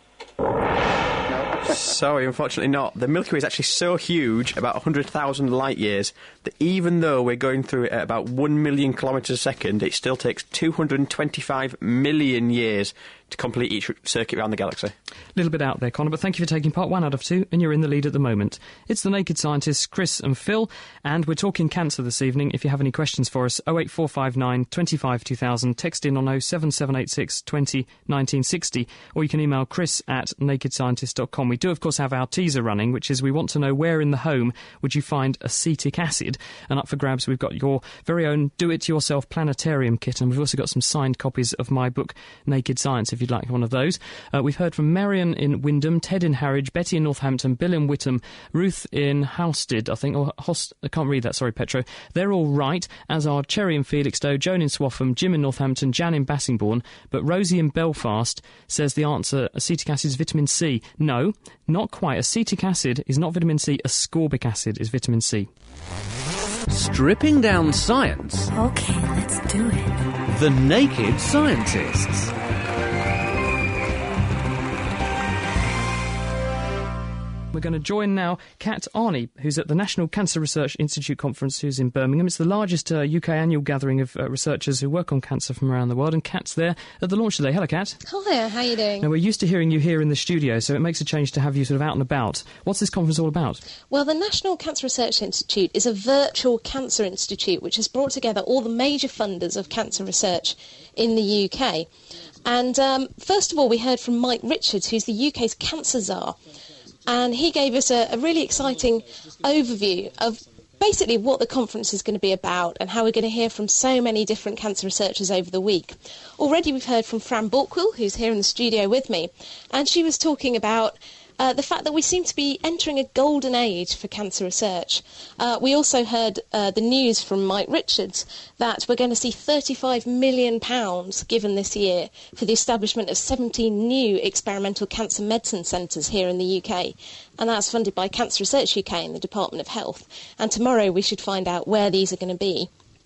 Sorry, unfortunately not. The Milky Way is actually so huge, about 100,000 light years, that even though we're going through it at about 1 million kilometres a second, it still takes 225 million years to complete each circuit around the galaxy. A little bit out there, Connor, but thank you for taking part 1 out of 2, and you're in the lead at the moment. It's the Naked Scientists, Chris and Phil, and we're talking cancer this evening. If you have any questions for us, 08459 25 2000, text in on 07786 20 1960, or you can email chris@nakedscientist.com. We do, of course, have our teaser running, which is we want to know where in the home would you find acetic acid, and up for grabs we've got your very own do-it-yourself planetarium kit, and we've also got some signed copies of my book, Naked Science, if you'd like one of those. We've heard from Marion in Wyndham, Ted in Harwich, Betty in Northampton, Bill in Whittam, Ruth in Housted, I think, or I can't read that, sorry, Petro. They're all right, as are Cherry in Felixstowe, Joan in Swaffham, Jim in Northampton, Jan in Bassingbourne, but Rosie in Belfast says the answer, acetic acid, is vitamin C. No, not quite. Acetic acid is not vitamin C, ascorbic acid is vitamin C. Stripping down science. OK, let's do it. The Naked Scientists. We're going to join now Kat Arney, who's at the National Cancer Research Institute Conference, who's in Birmingham. It's the largest UK annual gathering of researchers who work on cancer from around the world, and Kat's there at the launch today. Hello, Kat. Hiya, how are you doing? Now, we're used to hearing you here in the studio, so it makes a change to have you sort of out and about. What's this conference all about? Well, the National Cancer Research Institute is a virtual cancer institute which has brought together all the major funders of cancer research in the UK. And first of all, we heard from Mike Richards, who's the UK's cancer czar. And he gave us a really exciting overview of basically what the conference is going to be about and how we're going to hear from so many different cancer researchers over the week. Already we've heard from Fran Borkwell, who's here in the studio with me, and she was talking about the fact that we seem to be entering a golden age for cancer research. We also heard the news from Mike Richards that we're going to see £35 million given this year for the establishment of 17 new experimental cancer medicine centres here in the UK. And that's funded by Cancer Research UK and the Department of Health. And tomorrow we should find out where these are going to be.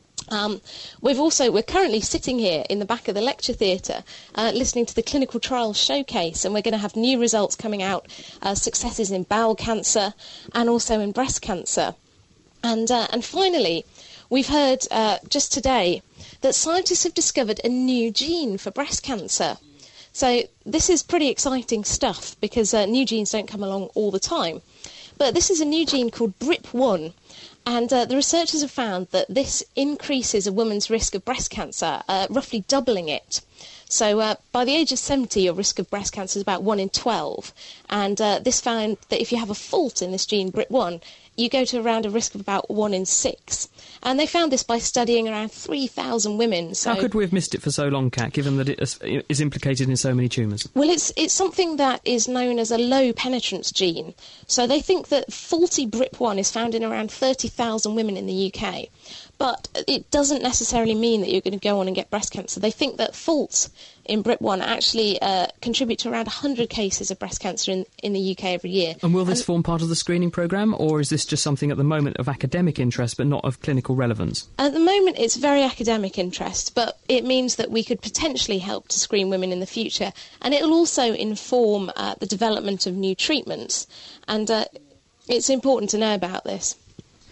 We're currently sitting here in the back of the lecture theatre listening to the clinical trials showcase, and we're going to have new results coming out, successes in bowel cancer and also in breast cancer. And finally, we've heard just today that scientists have discovered a new gene for breast cancer. So this is pretty exciting stuff because new genes don't come along all the time. But this is a new gene called BRIP1. And the researchers have found that this increases a woman's risk of breast cancer, roughly doubling it. So by the age of 70, your risk of breast cancer is about 1 in 12. And this found that if you have a fault in this gene, BRIP1, you go to around a risk of about 1 in 6. And they found this by studying around 3,000 women. So how could we have missed it for so long, Kat, given that it is implicated in so many tumours? Well, it's something that is known as a low penetrance gene. So they think that faulty BRIP1 is found in around 30,000 women in the UK. But it doesn't necessarily mean that you're going to go on and get breast cancer. They think that faults in BRIP1 actually contribute to around 100 cases of breast cancer in the UK every year. And will this form part of the screening programme, or is this just something at the moment of academic interest but not of clinical relevance? At the moment it's very academic interest, but it means that we could potentially help to screen women in the future, and it'll also inform the development of new treatments, and it's important to know about this.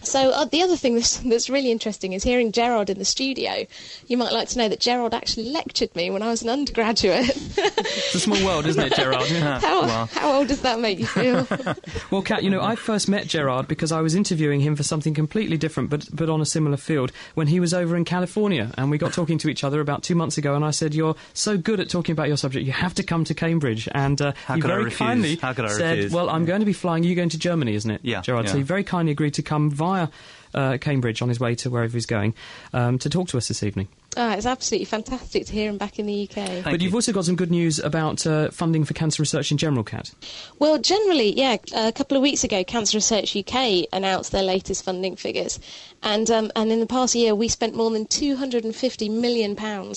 So the other thing that's really interesting is hearing Gerard in the studio. You might like to know that Gerard actually lectured me when I was an undergraduate. It's a small world, isn't it, Gerard? Yeah. How old does that make you feel? Well, Kat, I first met Gerard because I was interviewing him for something completely different, but on a similar field, when he was over in California, and we got talking to each other about 2 months ago, and I said, "You're so good at talking about your subject, you have to come to Cambridge." And he very kindly said, "Well, I'm going to be flying. You're going to Germany, isn't it, Gerard?" So he very kindly agreed to come via Cambridge on his way to wherever he's going to talk to us this evening. It's absolutely fantastic to hear him back in the UK. But you've also got some good news about funding for cancer research in general, Kat. Well, generally, yeah. A couple of weeks ago, Cancer Research UK announced their latest funding figures. And in the past year, we spent more than £250 million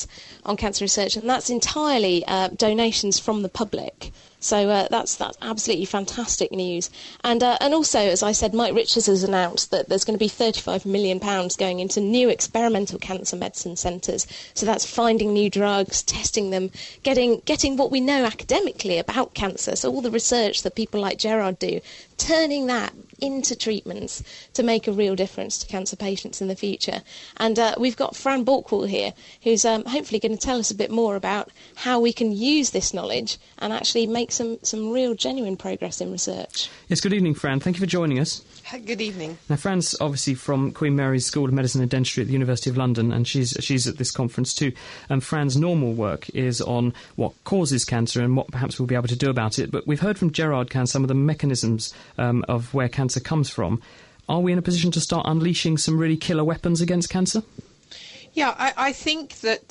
on cancer research, and that's entirely donations from the public. So that's absolutely fantastic news. And also, as I said, Mike Richards has announced that there's going to be £35 million going into new experimental cancer medicine centres. So that's finding new drugs, testing them, getting what we know academically about cancer. So all the research that people like Gerard do, turning that into treatments to make a real difference to cancer patients in the future. And we've got Fran Borkwall here, who's hopefully going to tell us a bit more about how we can use this knowledge and actually make some real genuine progress in research. Yes, good evening, Fran. Thank you for joining us. Good evening. Now, Fran's obviously from Queen Mary's School of Medicine and Dentistry at the University of London, and she's at this conference too. And Fran's normal work is on what causes cancer and what perhaps we'll be able to do about it. But we've heard from Gerard Can some of the mechanisms of where cancer comes from. Are we in a position to start unleashing some really killer weapons against cancer? Yeah, I think that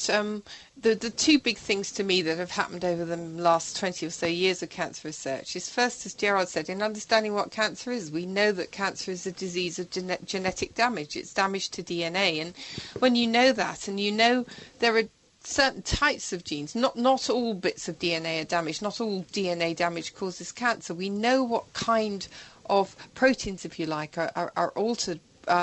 the two big things to me that have happened over the last 20 or so years of cancer research is, first, as Gerard said, in understanding what cancer is. We know that cancer is a disease of genetic damage. It's damage to DNA. And when you know that, and you know there are certain types of genes, not all bits of DNA are damaged, not all DNA damage causes cancer. We know what kind of proteins, if you like, are altered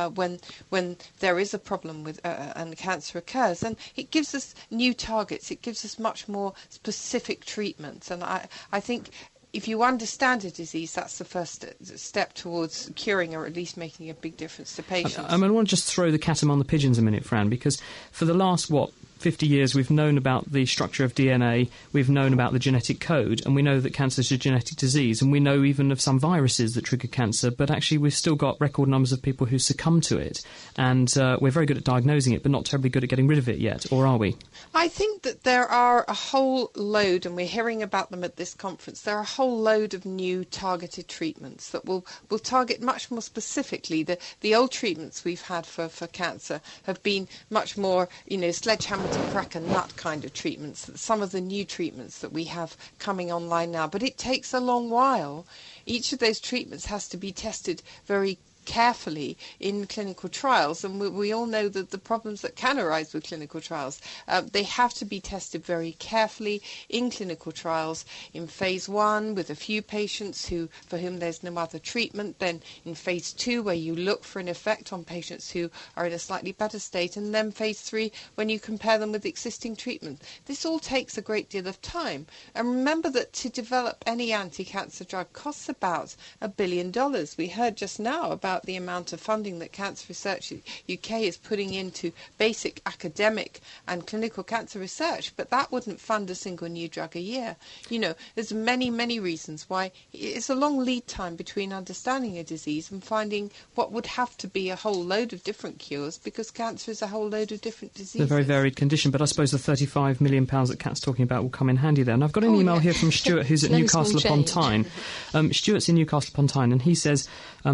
when there is a problem with and cancer occurs, and it gives us new targets. It gives us much more specific treatments, and I think if you understand a disease, that's the first step towards curing or at least making a big difference to patients. I want to just throw the cat among the pigeons a minute, Fran, because for the last 50 years we've known about the structure of DNA, we've known about the genetic code, and we know that cancer is a genetic disease, and we know even of some viruses that trigger cancer, but actually we've still got record numbers of people who succumb to it, and we're very good at diagnosing it but not terribly good at getting rid of it yet, or are we? I think that there are a whole load, and we're hearing about them at this conference, there are a whole load of new targeted treatments that will target much more specifically. The old treatments we've had for cancer have been much more, sledgehammer to crack a nut kind of treatments, some of the new treatments that we have coming online now. But it takes a long while. Each of those treatments has to be tested very carefully in clinical trials, and we all know that the problems that can arise with clinical trials, they have to be tested very carefully in clinical trials in phase 1 with a few patients for whom there's no other treatment, then in phase 2 where you look for an effect on patients who are in a slightly better state, and then phase 3 when you compare them with existing treatment. This all takes a great deal of time, and remember that to develop any anti-cancer drug costs about $1 billion. We heard just now about the amount of funding that Cancer Research UK is putting into basic academic and clinical cancer research, but that wouldn't fund a single new drug a year. There's many reasons why it's a long lead time between understanding a disease and finding what would have to be a whole load of different cures, because cancer is a whole load of different diseases. It's a very varied condition, but I suppose the £35 million that Kat's talking about will come in handy there. And I've got an email here from Stuart, who's at Newcastle upon Tyne. Stuart's in Newcastle upon Tyne, and he says,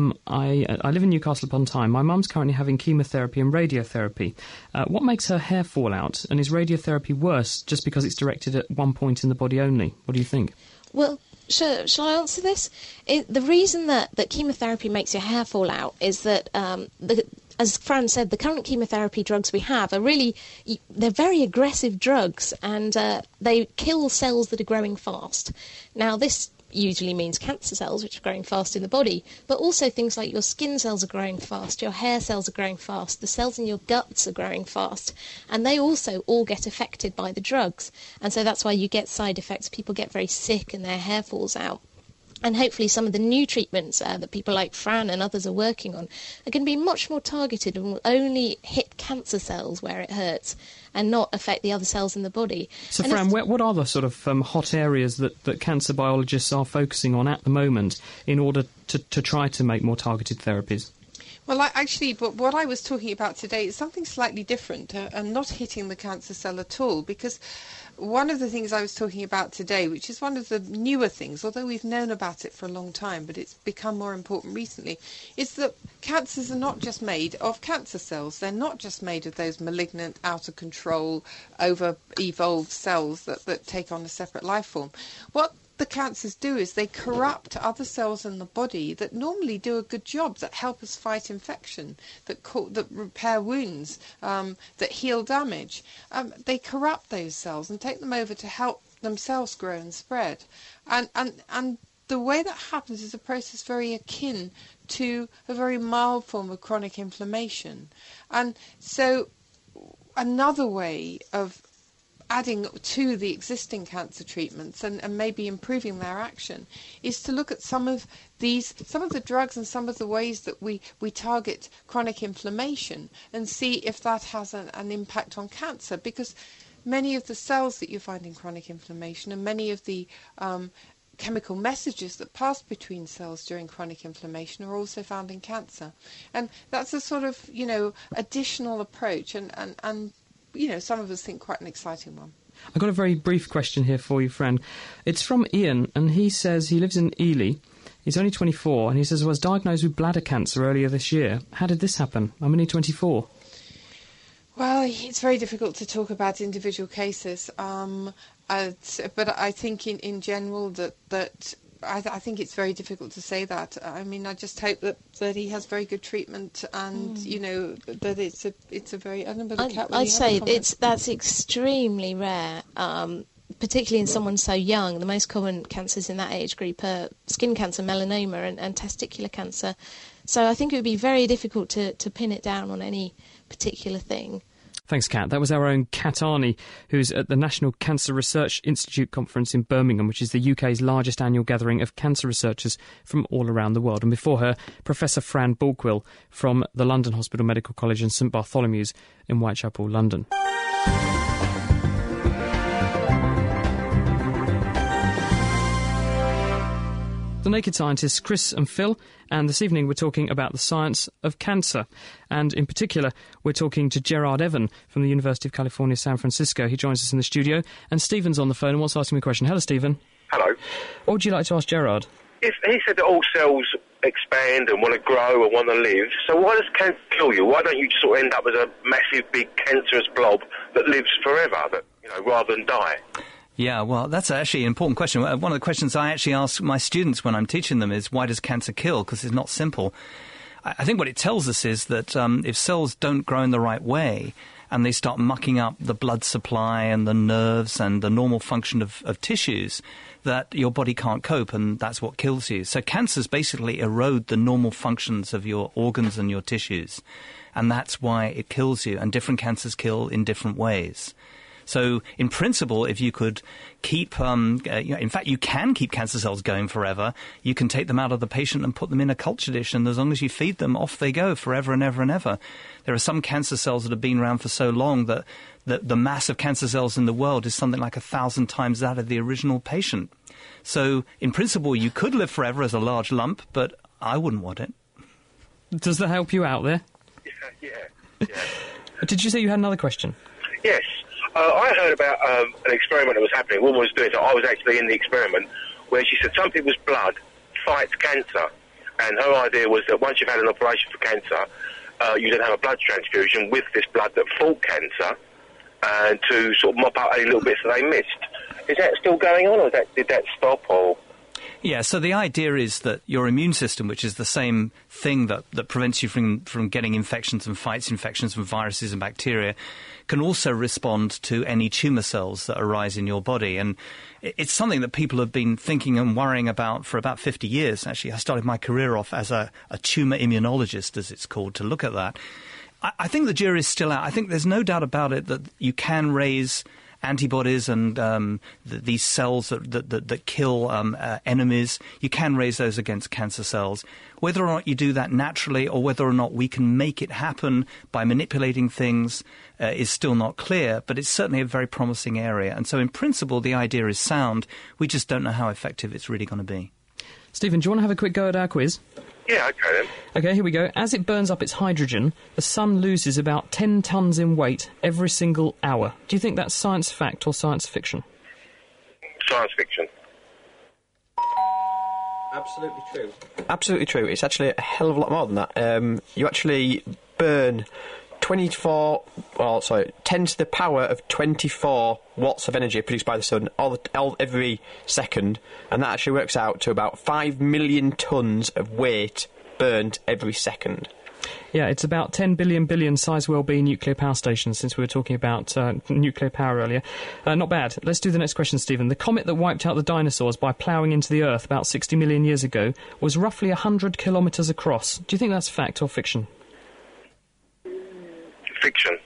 I live in Newcastle upon Tyne. My mum's currently having chemotherapy and radiotherapy. What makes her hair fall out? And is radiotherapy worse just because it's directed at one point in the body only? What do you think? Well, shall I answer this? The reason that chemotherapy makes your hair fall out is that, as Fran said, the current chemotherapy drugs we have are they're very aggressive drugs, and they kill cells that are growing fast. Now, this usually means cancer cells, which are growing fast in the body, but also things like your skin cells are growing fast, your hair cells are growing fast, the cells in your guts are growing fast, and they also all get affected by the drugs. And so that's why you get side effects. People get very sick and their hair falls out. And hopefully some of the new treatments that people like Fran and others are working on are going to be much more targeted and will only hit cancer cells where it hurts and not affect the other cells in the body. So, and Fran, what are the sort of hot areas that cancer biologists are focusing on at the moment in order to try to make more targeted therapies? Well, but what I was talking about today is something slightly different and not hitting the cancer cell at all, because one of the things I was talking about today, which is one of the newer things, although we've known about it for a long time, but it's become more important recently, is that cancers are not just made of cancer cells. They're not just made of those malignant, out-of-control, over-evolved cells that take on a separate life form. What the cancers do is they corrupt other cells in the body that normally do a good job, that help us fight infection, that repair wounds, that heal damage. They corrupt those cells and take them over to help themselves grow and spread. And the way that happens is a process very akin to a very mild form of chronic inflammation. And so another way of adding to the existing cancer treatments and maybe improving their action is to look at some of the drugs and some of the ways that we target chronic inflammation and see if that has an impact on cancer, because many of the cells that you find in chronic inflammation and many of the chemical messages that pass between cells during chronic inflammation are also found in cancer. And that's a sort of, additional approach and some of us think quite an exciting one. I've got a very brief question here for you, Fran. It's from Ian, and he says he lives in Ely. He's only 24, and he says, was diagnosed with bladder cancer earlier this year. How did this happen? I'm only 24. Well, it's very difficult to talk about individual cases, but I think in general that I think it's very difficult to say that. I mean, I just hope that he has very good treatment, and that it's a very. I don't know, Kat, I'd say that's extremely rare, particularly in someone so young. The most common cancers in that age group are skin cancer, melanoma, and testicular cancer. So I think it would be very difficult to pin it down on any particular thing. Thanks, Kat. That was our own Kat Arney, who's at the National Cancer Research Institute conference in Birmingham, which is the UK's largest annual gathering of cancer researchers from all around the world. And before her, Professor Fran Balkwill from the London Hospital Medical College and St Bartholomew's in Whitechapel, London. The Naked Scientists, Chris and Phil, and this evening we're talking about the science of cancer. And in particular, we're talking to Gerard Evan from the University of California, San Francisco. He joins us in the studio, and Stephen's on the phone and wants to ask him a question. Hello, Stephen. Hello. What would you like to ask Gerard? If he said that all cells expand and want to grow and want to live, so why does cancer kill you? Why don't you just sort of end up as a massive, big, cancerous blob that lives forever, rather than die? Yeah, well, that's actually an important question. One of the questions I actually ask my students when I'm teaching them is, why does cancer kill? Because it's not simple. I think what it tells us is that if cells don't grow in the right way and they start mucking up the blood supply and the nerves and the normal function of tissues, that your body can't cope, and that's what kills you. So cancers basically erode the normal functions of your organs and your tissues, and that's why it kills you, and different cancers kill in different ways. So, in principle, if you could keep, in fact, you can keep cancer cells going forever. You can take them out of the patient and put them in a culture dish, and as long as you feed them, off they go forever and ever and ever. There are some cancer cells that have been around for so long that the mass of cancer cells in the world is something like 1,000 times that of the original patient. So, in principle, you could live forever as a large lump, but I wouldn't want it. Does that help you out there? Yeah. Did you say you had another question? Yes. I heard about an experiment that was happening. A woman was doing it. I was actually in the experiment where she said some people's blood fights cancer. And her idea was that once you've had an operation for cancer, you then have a blood transfusion with this blood that fought cancer and to sort of mop up any little bits that they missed. Is that still going on, or did that stop? Or? Yeah, so the idea is that your immune system, which is the same thing that prevents you from getting infections and fights infections from viruses and bacteria, can also respond to any tumour cells that arise in your body. And it's something that people have been thinking and worrying about for about 50 years. Actually, I started my career off as a tumour immunologist, as it's called, to look at that. I think the jury is still out. I think there's no doubt about it that you can raise antibodies and these cells that kill enemies. You can raise those against cancer cells. Whether or not you do that naturally or whether or not we can make it happen by manipulating things is still not clear, but it's certainly a very promising area. And so in principle, the idea is sound. We just don't know how effective it's really going to be. Stephen, do you want to have a quick go at our quiz? Yeah, okay then. OK, here we go. As it burns up its hydrogen, the sun loses about 10 tonnes in weight every single hour. Do you think that's science fact or science fiction? Science fiction. Absolutely true. Absolutely true. It's actually a hell of a lot more than that. You actually burn 10 to the power of 24 watts of energy produced by the sun every second, and that actually works out to about 5 million tonnes of weight burnt every second. Yeah, it's about 10 billion size well-being nuclear power stations, since we were talking about nuclear power earlier. Not bad. Let's do the next question, Stephen. The comet that wiped out the dinosaurs by ploughing into the Earth about 60 million years ago was roughly 100 kilometres across. Do you think that's fact or fiction? Fiction.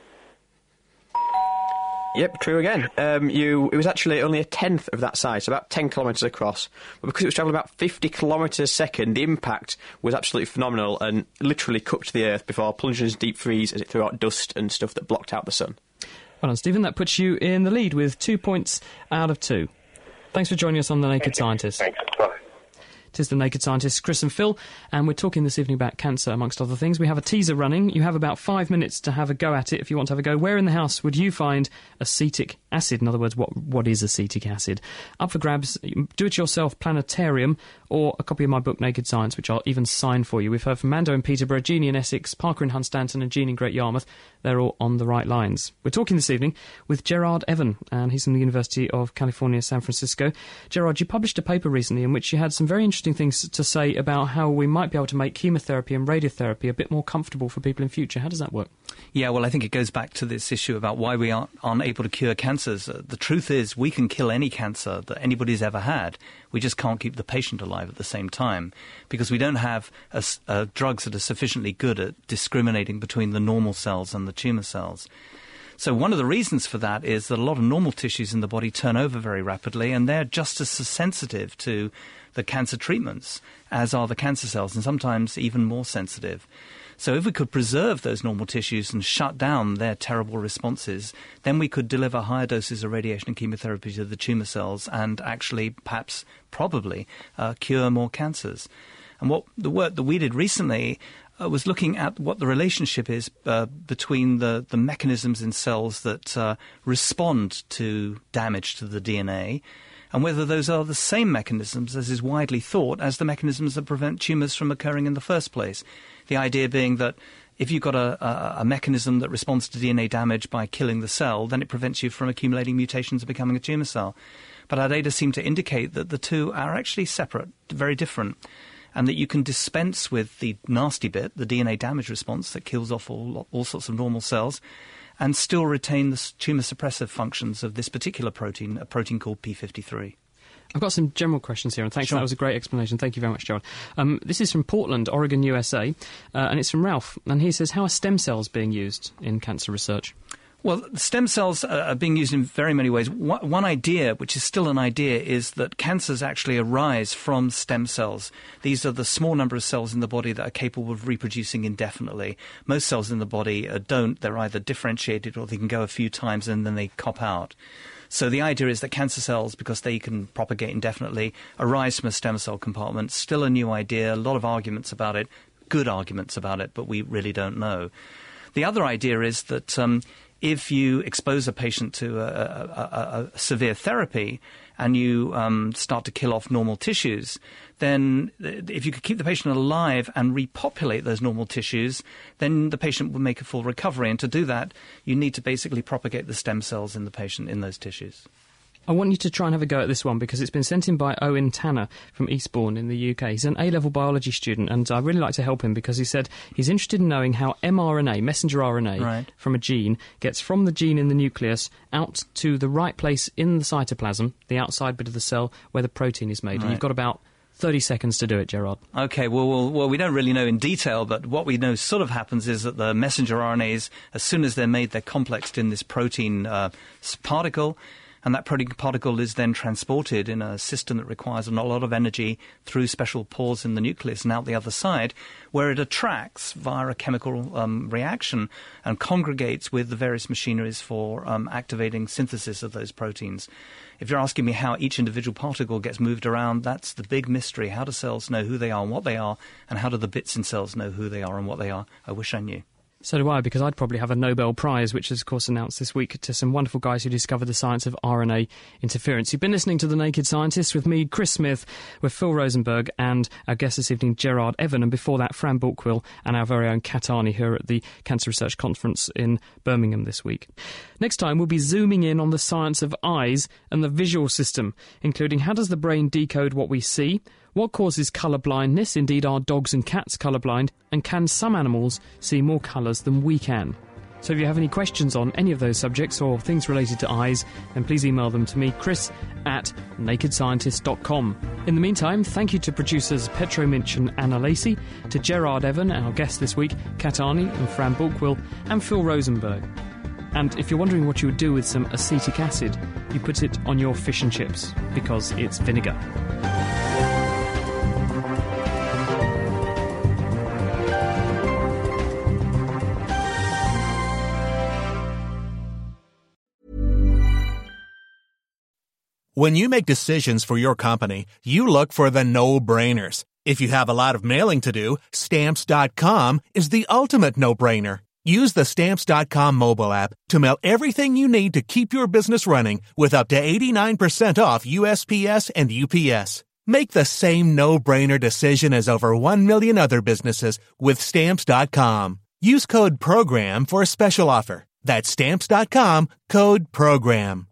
Yep, true again. It was actually only a tenth of that size, about 10 kilometres across. But because it was travelling about 50 kilometres a second, the impact was absolutely phenomenal and literally cooked the Earth before plunging into deep freeze as it threw out dust and stuff that blocked out the sun. Well done, Stephen. That puts you in the lead with 2 points out of 2. Thanks for joining us on The Naked Scientist. Thanks. Bye. It is The Naked Scientists, Chris and Phil, and we're talking this evening about cancer, amongst other things. We have a teaser running. You have about 5 minutes to have a go at it if you want to have a go. Where in the house would you find acetic acid? In other words, what is acetic acid? Up for grabs, do-it-yourself planetarium, or a copy of my book, Naked Science, which I'll even sign for you. We've heard from Mando in Peterborough, Jeannie in Essex, Parker in Hunstanton, and Jean in Great Yarmouth. They're all on the right lines. We're talking this evening with Gerard Evan, and he's from the University of California, San Francisco. Gerard, you published a paper recently in which you had some very interesting things to say about how we might be able to make chemotherapy and radiotherapy a bit more comfortable for people in future. How does that work? Yeah, well, I think it goes back to this issue about why we aren't able to cure cancers. The truth is we can kill any cancer that anybody's ever had. We just can't keep the patient alive at the same time because we don't have drugs that are sufficiently good at discriminating between the normal cells and the tumour cells. So one of the reasons for that is that a lot of normal tissues in the body turn over very rapidly, and they're just as sensitive to the cancer treatments as are the cancer cells, and sometimes even more sensitive. So if we could preserve those normal tissues and shut down their terrible responses, then we could deliver higher doses of radiation and chemotherapy to the tumour cells and actually, perhaps, probably, cure more cancers. And what the work that we did recently was looking at what the relationship is between the mechanisms in cells that respond to damage to the DNA and whether those are the same mechanisms, as is widely thought, as the mechanisms that prevent tumours from occurring in the first place. The idea being that if you've got a mechanism that responds to DNA damage by killing the cell, then it prevents you from accumulating mutations and becoming a tumour cell. But our data seem to indicate that the two are actually separate, very different, and that you can dispense with the nasty bit, the DNA damage response that kills off all sorts of normal cells, and still retain the tumour suppressive functions of this particular protein, a protein called P53. I've got some general questions here, and thanks. Sure. That was a great explanation. Thank you very much, Gerard. This is from Portland, Oregon, USA, and it's from Ralph. And he says, how are stem cells being used in cancer research? Well, stem cells are being used in very many ways. One idea, which is still an idea, is that cancers actually arise from stem cells. These are the small number of cells in the body that are capable of reproducing indefinitely. Most cells in the body don't. They're either differentiated or they can go a few times and then they cop out. So the idea is that cancer cells, because they can propagate indefinitely, arise from a stem cell compartment. Still a new idea, a lot of arguments about it, good arguments about it, but we really don't know. The other idea is that if you expose a patient to a severe therapy and you start to kill off normal tissues, then if you could keep the patient alive and repopulate those normal tissues, then the patient will make a full recovery. And to do that, you need to basically propagate the stem cells in the patient in those tissues. I want you to try and have a go at this one because it's been sent in by Owen Tanner from Eastbourne in the UK. He's an A-level biology student, and I'd really like to help him because he said he's interested in knowing how mRNA, messenger RNA, from a gene, gets from the gene in the nucleus out to the right place in the cytoplasm, the outside bit of the cell where the protein is made. Right. And you've got about 30 seconds to do it, Gerard. Okay, well, we don't really know in detail, but what we know sort of happens is that the messenger RNAs, as soon as they're made, they're complexed in this protein particle, and that protein particle is then transported in a system that requires a lot of energy through special pores in the nucleus and out the other side, where it attracts via a chemical reaction and congregates with the various machineries for activating synthesis of those proteins. If you're asking me how each individual particle gets moved around, that's the big mystery. How do cells know who they are and what they are, and how do the bits in cells know who they are and what they are? I wish I knew. So do I, because I'd probably have a Nobel Prize, which is, of course, announced this week to some wonderful guys who discovered the science of RNA interference. You've been listening to The Naked Scientists with me, Chris Smith, with Phil Rosenberg, and our guest this evening, Gerard Evan, and before that, Fran Bulkwill and our very own Kat Arney here at the Cancer Research Conference in Birmingham this week. Next time, we'll be zooming in on the science of eyes and the visual system, including how does the brain decode what we see, what causes colour blindness, indeed are dogs and cats colourblind, and can some animals see more colours than we can? So if you have any questions on any of those subjects or things related to eyes, then please email them to me, chris@nakedscientist.com. In the meantime, thank you to producers Petro Minch and Anna Lacey, to Gerard Evan, our guest this week, Kat Arney and Fran Bulkwill, and Phil Rosenberg. And if you're wondering what you would do with some acetic acid, you put it on your fish and chips, because it's vinegar. When you make decisions for your company, you look for the no-brainers. If you have a lot of mailing to do, Stamps.com is the ultimate no-brainer. Use the Stamps.com mobile app to mail everything you need to keep your business running with up to 89% off USPS and UPS. Make the same no-brainer decision as over 1 million other businesses with Stamps.com. Use code PROGRAM for a special offer. That's Stamps.com, code PROGRAM.